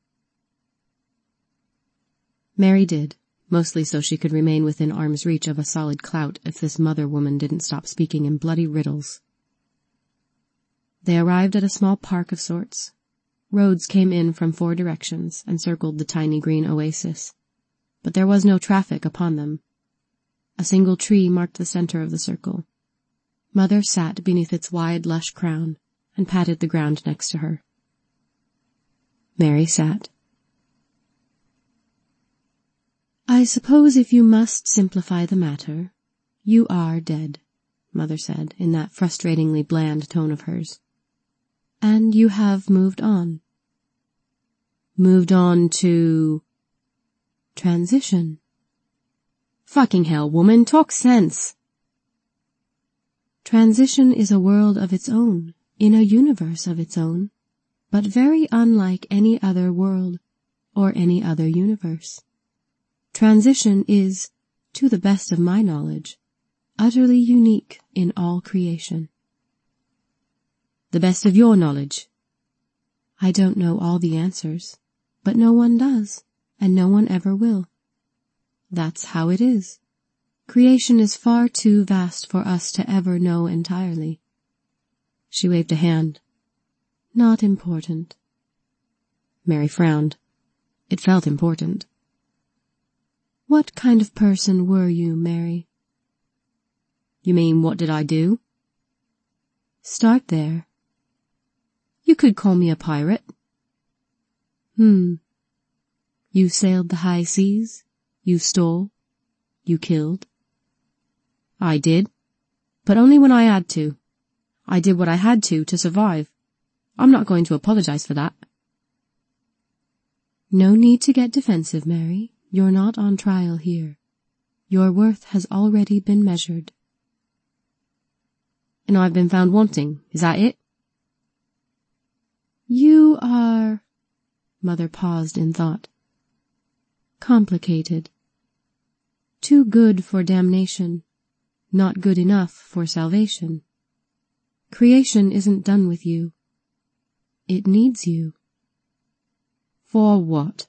Mary did, mostly so she could remain within arm's reach of a solid clout if this mother woman didn't stop speaking in bloody riddles. They arrived at a small park of sorts. Roads came in from four directions and circled the tiny green oasis, but there was no traffic upon them. A single tree marked the center of the circle. Mother sat beneath its wide, lush crown, and patted the ground next to her. Mary sat. I suppose if you must simplify the matter, you are dead, Mother said in that frustratingly bland tone of hers. And you have moved on. Moved on to... transition. Fucking hell, woman, talk sense. Transition is a world of its own, in a universe of its own, but very unlike any other world or any other universe. Transition is, to the best of my knowledge, utterly unique in all creation. The best of your knowledge? I don't know all the answers, but no one does, and no one ever will. That's how it is. Creation is far too vast for us to ever know entirely. She waved a hand. Not important. Mary frowned. It felt important. What kind of person were you, Mary? You mean, what did I do? Start there. You could call me a pirate. Hmm. You sailed the high seas. You stole. You killed. I did. But only when I had to. I did what I had to to survive. I'm not going to apologize for that. No need to get defensive, Mary. You're not on trial here. Your worth has already been measured. And I've been found wanting. Is that it? You are... Mother paused in thought. Complicated. Too good for damnation. Not good enough for salvation. Creation isn't done with you. It needs you. For what?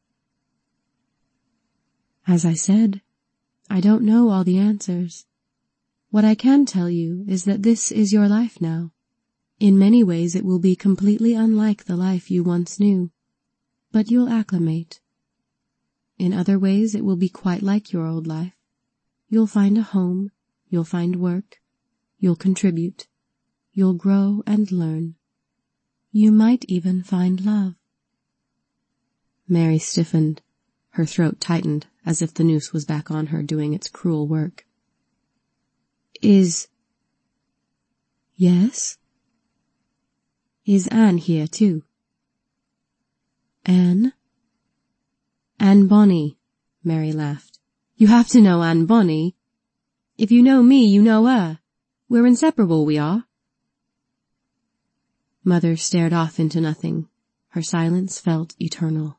As I said, I don't know all the answers. What I can tell you is that this is your life now. In many ways it will be completely unlike the life you once knew, but you'll acclimate. In other ways it will be quite like your old life. You'll find a home, you'll find work, you'll contribute, you'll grow and learn. You might even find love. Mary stiffened. Her throat tightened as if the noose was back on her doing its cruel work. Is... Yes? Is Anne here too? Anne? Anne Bonny, Mary laughed. You have to know Anne Bonny. If you know me, you know her. We're inseparable, we are. Mother stared off into nothing. Her silence felt eternal.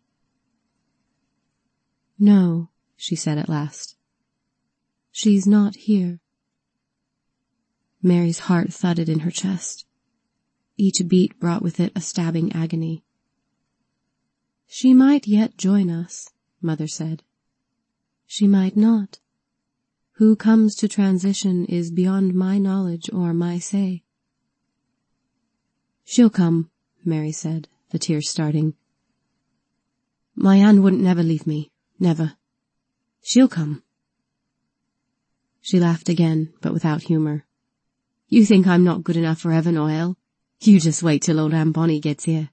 No, she said at last. She's not here. Mary's heart thudded in her chest. Each beat brought with it a stabbing agony. She might yet join us, Mother said. She might not. Who comes to transition is beyond my knowledge or my say. She'll come, Mary said, the tears starting. My Anne wouldn't never leave me. Never. She'll come. She laughed again, but without humour. You think I'm not good enough for heaven or hell? You just wait till old Anne Bonny gets here.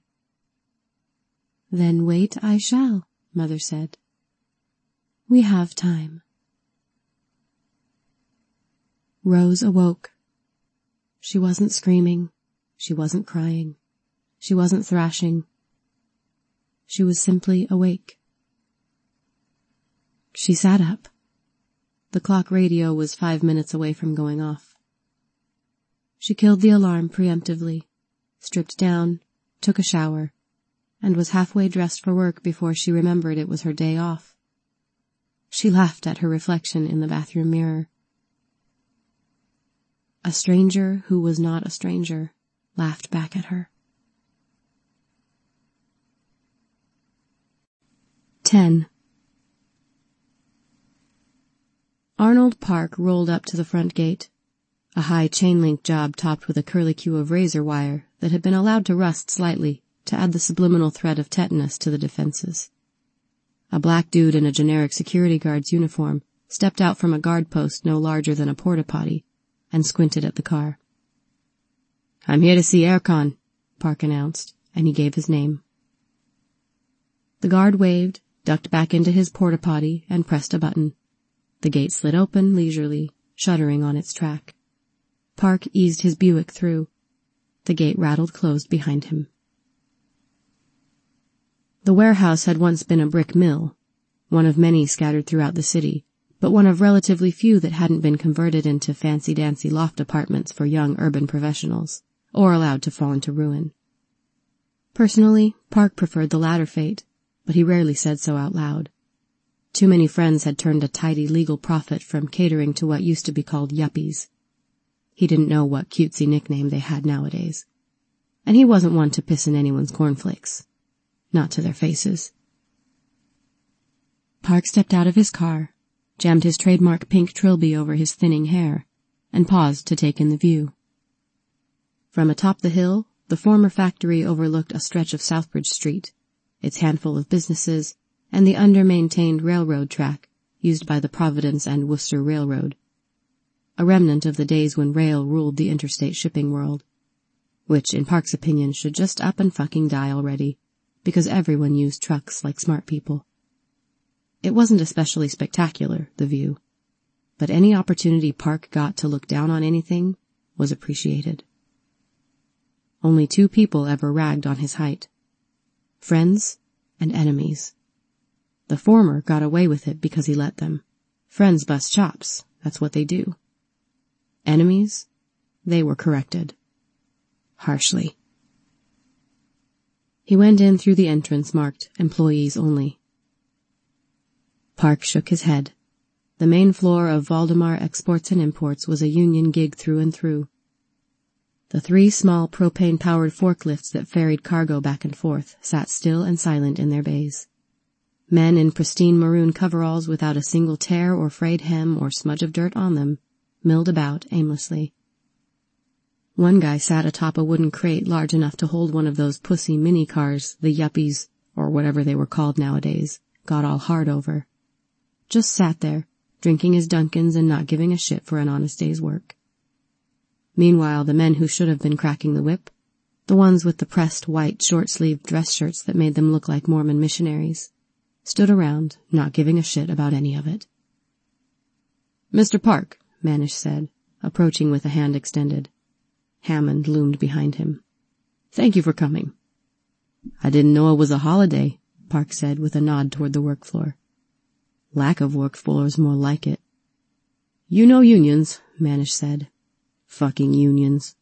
Then wait I shall, Mother said. We have time. Rose awoke. She wasn't screaming. She wasn't crying. She wasn't thrashing. She was simply awake. She sat up. The clock radio was five minutes away from going off. She killed the alarm preemptively, stripped down, took a shower, and was halfway dressed for work before she remembered it was her day off. She laughed at her reflection in the bathroom mirror. A stranger who was not a stranger laughed back at her. Ten. Arnold Park rolled up to the front gate, a high chain-link job topped with a curlicue of razor wire that had been allowed to rust slightly to add the subliminal threat of tetanus to the defenses. A black dude in a generic security guard's uniform stepped out from a guard post no larger than a porta-potty and squinted at the car. I'm here to see Erkan, Park announced, and he gave his name. The guard waved, ducked back into his porta-potty, and pressed a button. The gate slid open leisurely, shuddering on its track. Park eased his Buick through. The gate rattled closed behind him. The warehouse had once been a brick mill, one of many scattered throughout the city, but one of relatively few that hadn't been converted into fancy-dancy loft apartments for young urban professionals, or allowed to fall into ruin. Personally, Park preferred the latter fate, but he rarely said so out loud. Too many friends had turned a tidy legal profit from catering to what used to be called yuppies. He didn't know what cutesy nickname they had nowadays. And he wasn't one to piss in anyone's cornflakes. Not to their faces. Park stepped out of his car, jammed his trademark pink trilby over his thinning hair, and paused to take in the view. From atop the hill, the former factory overlooked a stretch of Southbridge Street, its handful of businesses, and the under-maintained railroad track used by the Providence and Worcester Railroad, a remnant of the days when rail ruled the interstate shipping world, which, in Park's opinion, should just up and fucking die already, because everyone used trucks like smart people. It wasn't especially spectacular, the view, but any opportunity Park got to look down on anything was appreciated. Only two people ever ragged on his height. Friends and enemies. The former got away with it because he let them. Friends bust chops, that's what they do. Enemies, they were corrected. Harshly. He went in through the entrance marked Employees Only. Park shook his head. The main floor of Valdemar Exports and Imports was a union gig through and through. The three small propane-powered forklifts that ferried cargo back and forth sat still and silent in their bays. Men in pristine maroon coveralls without a single tear or frayed hem or smudge of dirt on them milled about aimlessly. One guy sat atop a wooden crate large enough to hold one of those pussy mini-cars the yuppies, or whatever they were called nowadays, got all hard over. Just sat there, drinking his Dunkins and not giving a shit for an honest day's work. Meanwhile, the men who should have been cracking the whip, the ones with the pressed white short-sleeved dress shirts that made them look like Mormon missionaries, stood around, not giving a shit about any of it. Mister Park, Manish said, approaching with a hand extended. Hammond loomed behind him. Thank you for coming. I didn't know it was a holiday, Park said with a nod toward the work floor. Lack of work floors, more like it. You know unions, Manish said. Fucking unions.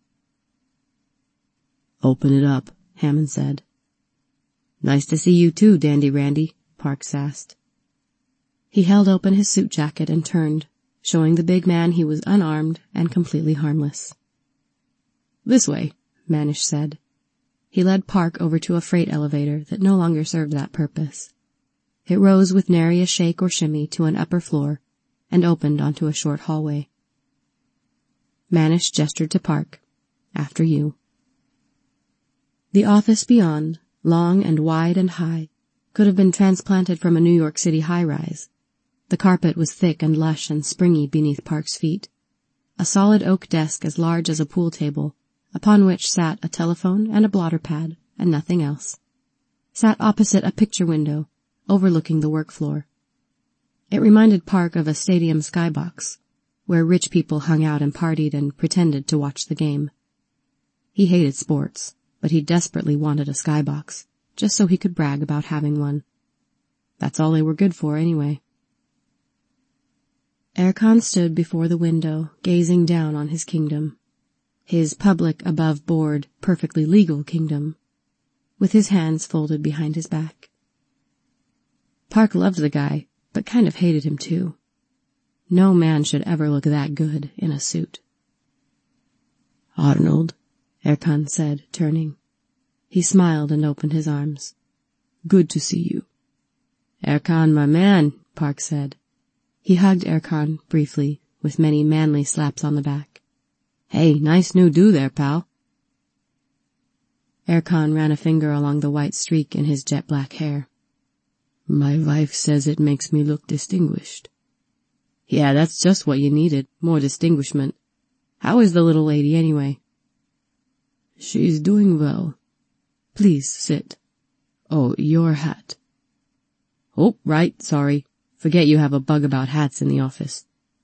Open it up, Hammond said. Nice to see you too, Dandy Randy, Park sassed. He held open his suit jacket and turned, showing the big man he was unarmed and completely harmless. This way, Manish said. He led Park over to a freight elevator that no longer served that purpose. It rose with nary a shake or shimmy to an upper floor and opened onto a short hallway. Manish gestured to Park. After you. The office beyond, long and wide and high, could have been transplanted from a New York City high-rise. The carpet was thick and lush and springy beneath Park's feet. A solid oak desk as large as a pool table, upon which sat a telephone and a blotter pad and nothing else, sat opposite a picture window overlooking the work floor. It reminded Park of a stadium skybox, where rich people hung out and partied and pretended to watch the game. He hated sports, but he desperately wanted a skybox, just so he could brag about having one. That's all they were good for anyway. Erkan stood before the window, gazing down on his kingdom. His public, above-board, perfectly legal kingdom, with his hands folded behind his back. Park loved the guy, but kind of hated him too. No man should ever look that good in a suit. Arnold, Erkan said, turning. He smiled and opened his arms. Good to see you. Erkan, my man, Park said. He hugged Erkan briefly, with many manly slaps on the back. Hey, nice new do there, pal. Erkan ran a finger along the white streak in his jet-black hair. My wife says it makes me look distinguished. Yeah, that's just what you needed, more distinguishment. How is the little lady anyway? She's doing well. Please sit. Oh, your hat. Oh, right, sorry. Forget you have a bug about hats in the office.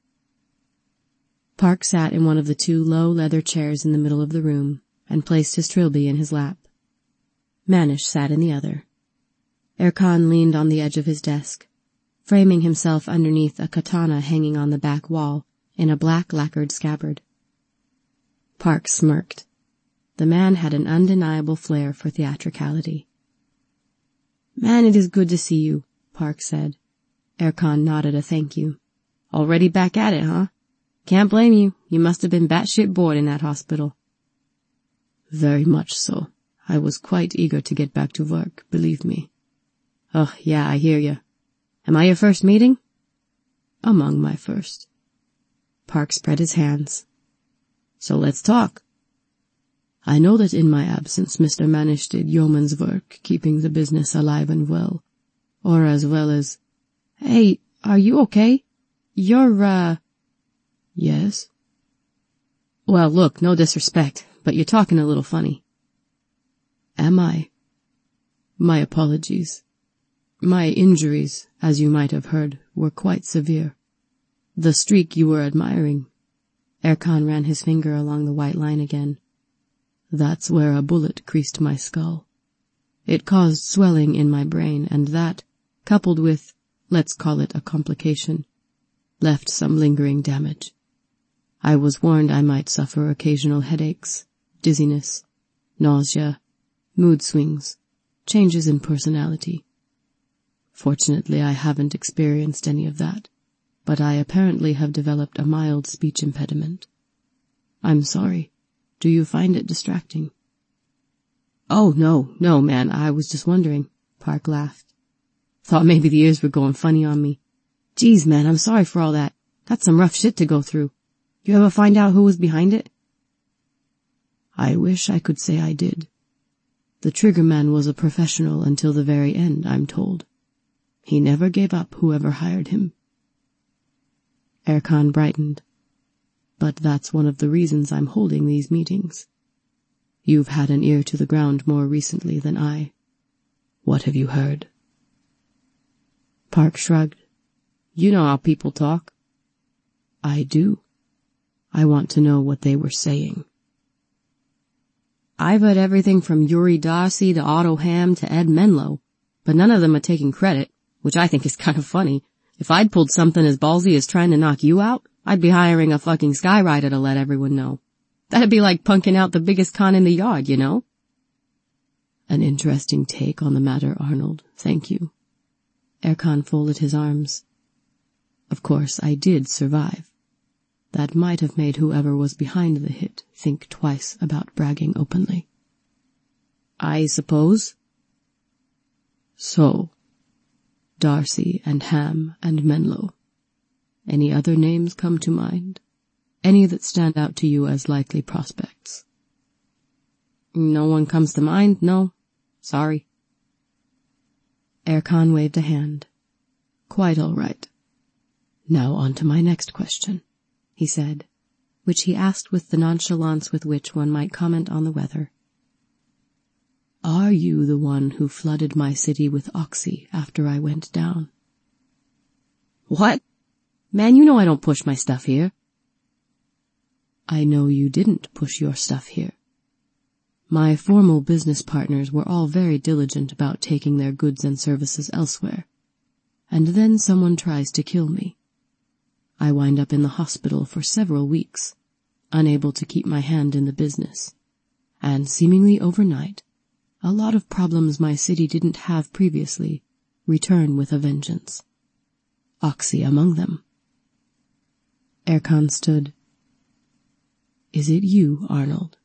Park sat in one of the two low leather chairs in the middle of the room and placed his trilby in his lap. Manish sat in the other. Erkan leaned on the edge of his desk, framing himself underneath a katana hanging on the back wall in a black lacquered scabbard. Park smirked. The man had an undeniable flair for theatricality. Man, it is good to see you, Park said. Erkan nodded a thank you. Already back at it, huh? Can't blame you. You must have been batshit bored in that hospital. Very much so. I was quite eager to get back to work, believe me. Oh, yeah, I hear you. Am I your first meeting? Among my first. Park spread his hands. So let's talk. I know that in my absence Mister Manish did yeoman's work, keeping the business alive and well. Or as well as... Hey, are you okay? You're, uh... Yes? Well, look, no disrespect, but you're talking a little funny. Am I? My apologies. My injuries, as you might have heard, were quite severe. The streak you were admiring. Erkan ran his finger along the white line again. That's where a bullet creased my skull. It caused swelling in my brain, and that, coupled with, let's call it a complication, left some lingering damage. I was warned I might suffer occasional headaches, dizziness, nausea, mood swings, changes in personality. Fortunately, I haven't experienced any of that, but I apparently have developed a mild speech impediment. I'm sorry. Do you find it distracting? Oh, no, no, man, I was just wondering. Park laughed. Thought maybe the ears were going funny on me. Geez, man, I'm sorry for all that. That's some rough shit to go through. You ever find out who was behind it? I wish I could say I did. The triggerman was a professional until the very end, I'm told. He never gave up whoever hired him. Erkan brightened. But that's one of the reasons I'm holding these meetings. You've had an ear to the ground more recently than I. What have you heard? Park shrugged. You know how people talk. I do. I want to know what they were saying. I've heard everything from Yuri Darcy to Otto Ham to Ed Menlo, but none of them are taking credit, which I think is kind of funny. If I'd pulled something as ballsy as trying to knock you out, I'd be hiring a fucking skyrider to let everyone know. That'd be like punking out the biggest con in the yard, you know? An interesting take on the matter, Arnold. Thank you. Erkan folded his arms. Of course, I did survive. That might have made whoever was behind the hit think twice about bragging openly. I suppose. So, Darcy and Ham and Menlo. Any other names come to mind? Any that stand out to you as likely prospects? No one comes to mind, no. Sorry. Erkan waved a hand. Quite all right. Now on to my next question, he said, which he asked with the nonchalance with which one might comment on the weather. Are you the one who flooded my city with oxy after I went down? What? Man, you know I don't push my stuff here. I know you didn't push your stuff here. My formal business partners were all very diligent about taking their goods and services elsewhere, and then someone tries to kill me. I wind up in the hospital for several weeks, unable to keep my hand in the business, and seemingly overnight, a lot of problems my city didn't have previously return with a vengeance. Oxy among them. Erkan stood. Is it you, Arnold?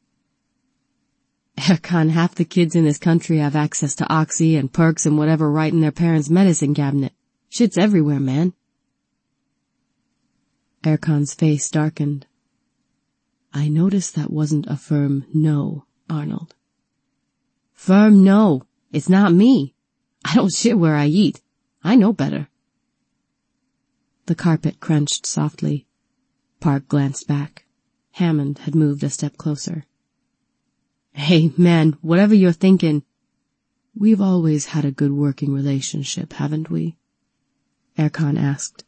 Erkan, half the kids in this country have access to oxy and perks and whatever right in their parents' medicine cabinet. Shit's everywhere, man. Erkan's face darkened. I noticed that wasn't a firm no, Arnold. Firm no. It's not me. I don't shit where I eat. I know better. The carpet crunched softly. Park glanced back. Hammond had moved a step closer. Hey, man, whatever you're thinking, we've always had a good working relationship, haven't we? Erkan asked.